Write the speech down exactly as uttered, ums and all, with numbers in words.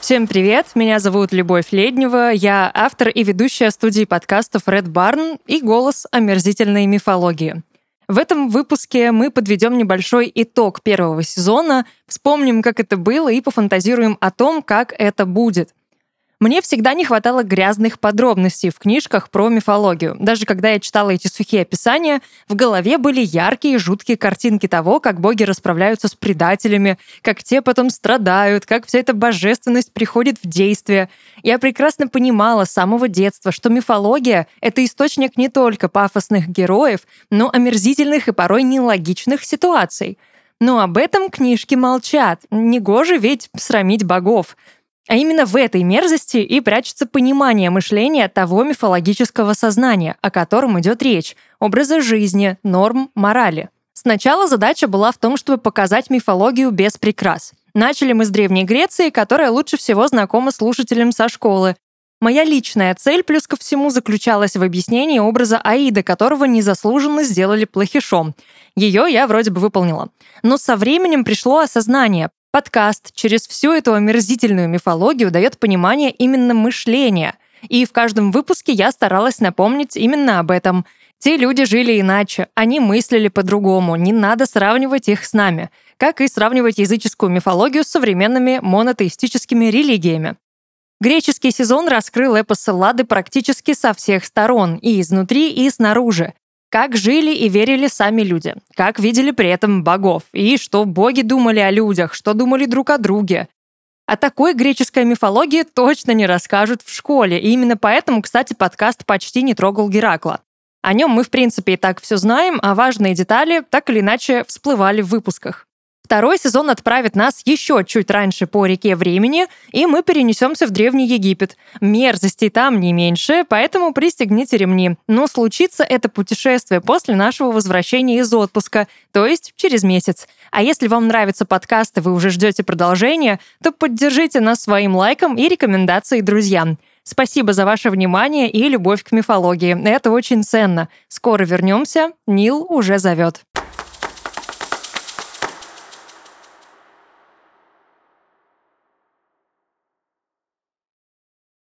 Всем привет, меня зовут Любовь Леднева, я автор и ведущая студии подкастов Red Barn и голос омерзительной мифологии. В этом выпуске мы подведем небольшой итог первого сезона, вспомним, как это было, и пофантазируем о том, как это будет. Мне всегда не хватало грязных подробностей в книжках про мифологию. Даже когда я читала эти сухие описания, в голове были яркие, жуткие картинки того, как боги расправляются с предателями, как те потом страдают, как вся эта божественность приходит в действие. Я прекрасно понимала с самого детства, что мифология — это источник не только пафосных героев, но омерзительных и порой нелогичных ситуаций. Но об этом книжки молчат. Негоже ведь срамить богов. А именно в этой мерзости и прячется понимание мышления того мифологического сознания, о котором идет речь, образа жизни, норм, морали. Сначала задача была в том, чтобы показать мифологию без прикрас. Начали мы с Древней Греции, которая лучше всего знакома слушателям со школы. Моя личная цель, плюс ко всему, заключалась в объяснении образа Аида, которого незаслуженно сделали плохишом. Ее я вроде бы выполнила. Но со временем пришло осознание. Подкаст через всю эту омерзительную мифологию дает понимание именно мышления. И в каждом выпуске я старалась напомнить именно об этом. Те люди жили иначе, они мыслили по-другому, не надо сравнивать их с нами. Как и сравнивать языческую мифологию с современными монотеистическими религиями. Греческий сезон раскрыл эпос Эллады практически со всех сторон, и изнутри, и снаружи. Как жили и верили сами люди, как видели при этом богов, и что боги думали о людях, что думали друг о друге. О такой греческой мифологии точно не расскажут в школе, и именно поэтому, кстати, подкаст почти не трогал Геракла. О нем мы, в принципе, и так все знаем, а важные детали так или иначе всплывали в выпусках. Второй сезон отправит нас еще чуть раньше по реке времени, и мы перенесемся в Древний Египет. Мерзостей там не меньше, поэтому пристегните ремни. Но случится это путешествие после нашего возвращения из отпуска, то есть через месяц. А если вам нравится подкаст и вы уже ждете продолжения, то поддержите нас своим лайком и рекомендацией друзьям. Спасибо за ваше внимание и любовь к мифологии. Это очень ценно. Скоро вернемся. Нил уже зовет.